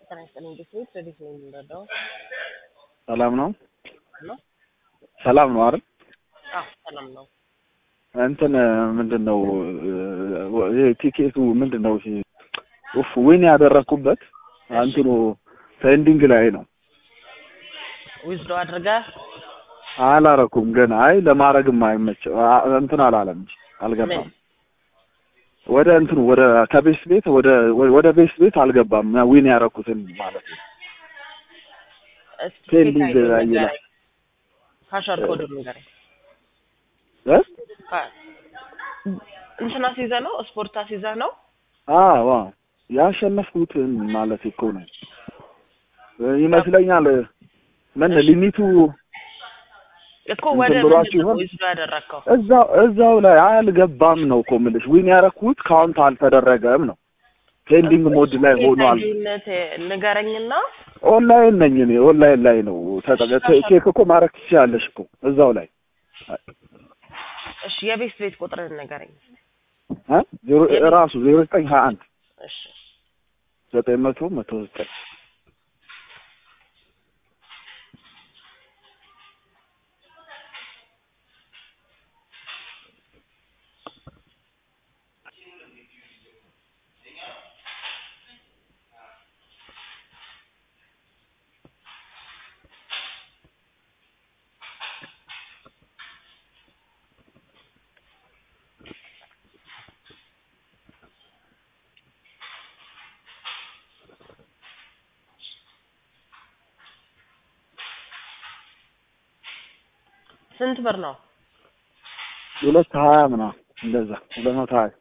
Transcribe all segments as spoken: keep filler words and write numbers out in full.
ተነስተን እንዴት ትሪት ነው እንደዳው ሰላም ነው አሎ ሰላም ነው አይደል? አዎ ሰላም ነው። እንትን ምንድነው ቲኬቱ ምንድነው? ኡፍ ወይኔ ያደረኩበት አንተኑ ፔንዲንግ ላይ ነው። ዊዝድሮ አድርጋ አላረኩም ገና አይ ለማረግም አይመች እንትን አላለም አልገባም። ወደ እንትን ወደ ከቤስ ቤት ወደ ወደ ቤስ ቤት አልገባም ዊን ያረኩትን ማለት ነው። ፔንዲንግ ላይ ነው። ፓስወርድ ኮድ ንገረኝ እ እንትና ሲዛ ነው ስፖርታ ሲዛ ነው አዎ ያሸነፍኩት ማለት እኮ ነው ይመስለኛል። ምን ሊሚቱ እኮ ወደ ዊዝድሮ ያደረከው እዛው እዛው ላይ አልገባም ነው እኮ ምልሽ ዊን ያረኩት ካውንት አልተደረገም ነው። ፔንዲንግ ሞድ ላይ ሆኗል። ንገረኝና ኦንላይን ነኝ እኔ ኦንላይን ላይ ነው ተጠቀ ቼክ እኮ ማረክ ይችላልሽ እኮ እዛው ላይ። እሺ የቤት ቤት ቁጥርን ንገረኝ እ ራሱ ዜሮ ዘጠኝ ሃያ አንድ እሺ ዘጠኝ መቶ መቶ ዘጠኝ ስንት ብር ነው? ሁለት ሃያ ምናምን እንደዛ ሁለት መቶ ሃያ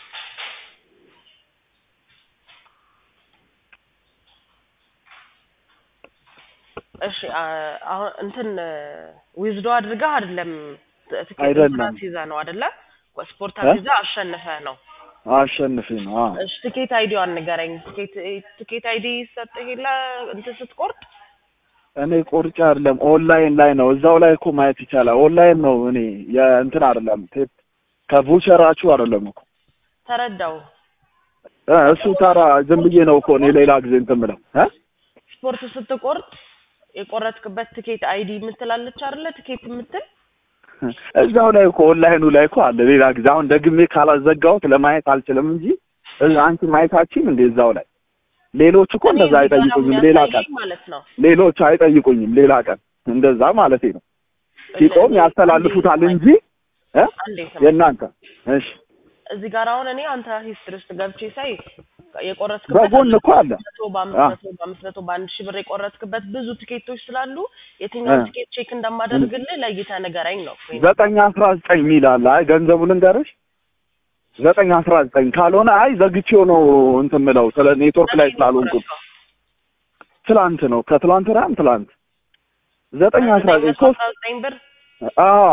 እሺ አሁን እንትን ዊዝዶ አድርጋ አይደለም አይደለም ሲዛ ነው አይደለ? ስፖርታ ሲዛ አሸነፈ ነው አሸነፈ ነው። አዎ እሺ ቲኬት አይዲዋን ንገረኝ። ቲኬት ቲኬት አይዲ ሰጥተህላ እንትን ስትቆርጥ እኔ ቆርጬ አይደለም ኦንላይን ላይ ነው እዛው ላይ እኮ ማየት ይቻላል። ኦንላይን ነው እኔ የእንትን አይደለም ቴፕ ከቮቸራችሁ አይደለም እኮ ተረዳው። እሱ ታራ ዝም ብዬ ነው እኮ እኔ ሌላ ጊዜ እንትን ብለው እ ስፖርት ስትቆርጥ የቆረጥክበት ቲኬት አይዲ ምትላለች አይደለ? ቲኬት ምትል እዛው ላይ እኮ ኦንላይኑ ላይ እኮ አለ። ሌላ ጊዜ አሁን ደግሜ ካላዘጋሁት ለማየት አልችልም እንጂ አንቺ ማየታችን እንደዛው ላይ ሌሎች እኮ እንደዛ አይጠይቁኝም። ሌላ ቀን ሌሎች አይጠይቁኝም ሌላ ቀን እንደዛ ማለት ነው። ሲቆም ያስተላልፉታል እንጂ እ የናንተ እሺ እዚህ ጋር አሁን እኔ አንተ ሂስትሪ ውስጥ ገብቼ ሳይ የቆረጥክበት በጎን እኮ አለ በአምስት መቶ በአንድ ሺህ ብር የቆረጥክበት ብዙ ቲኬቶች ስላሉ የትኛው ቲኬት ቼክ እንደማደርግልህ ለይተህ ንገረኝ ነው። ዘጠኝ አስራ ዘጠኝ ሚል አለ። አይ ገንዘቡ ልንገርሽ ዘጠኝ አስራ ዘጠኝ ካልሆነ አይ ዘግቼው ነው እንትን ምለው ስለ ኔትወርክ ላይ ስላልሆንኩ ትላንት ነው ከትላንት ራም ትላንት ዘጠኝ አስራ ዘጠኝ ብር አዎ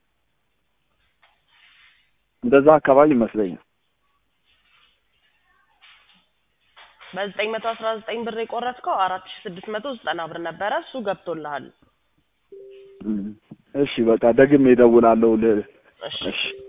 እንደዛ አካባቢ ይመስለኛል። በዘጠኝ መቶ አስራ ዘጠኝ ብር የቆረጥከው አራት ሺህ ስድስት መቶ ዘጠና ብር ነበረ። እሱ ገብቶልሃል። እሺ በቃ ደግሜ እደውላለሁ። እሺ